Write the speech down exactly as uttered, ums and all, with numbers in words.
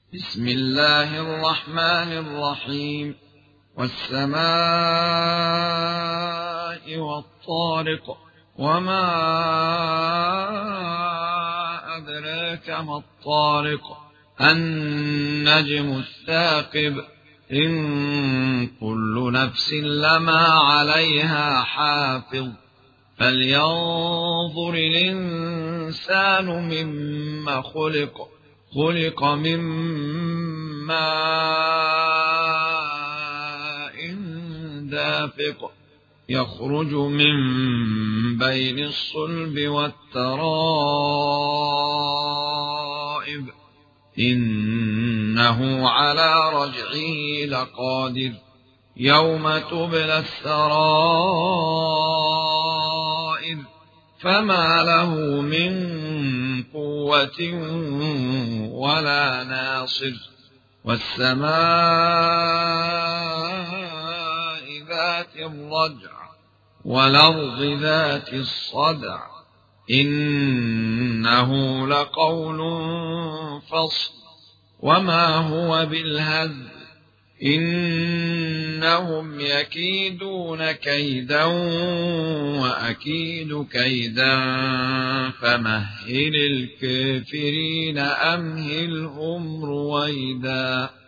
بسم الله الرحمن الرحيم. والسماء والطارق، وما أدراك ما الطارق، النجم الثاقب، إن كل نفس لما عليها حافظ، فلينظر الإنسان مما خلق خلق من ماء دافق، يخرج من بين الصلب والترائب، إنه على رجعه لقادر، يوم تبلى السرائر، فما له من قوة ولا ناصر. والسماء ذات الرجع، والأرض ذات الصدع، إنه لقول فصل، وما هو بالهزل، إنهم يكيدون كيدا وأكيد كيدا، فمهل الكافرين أمهلهم رويدا.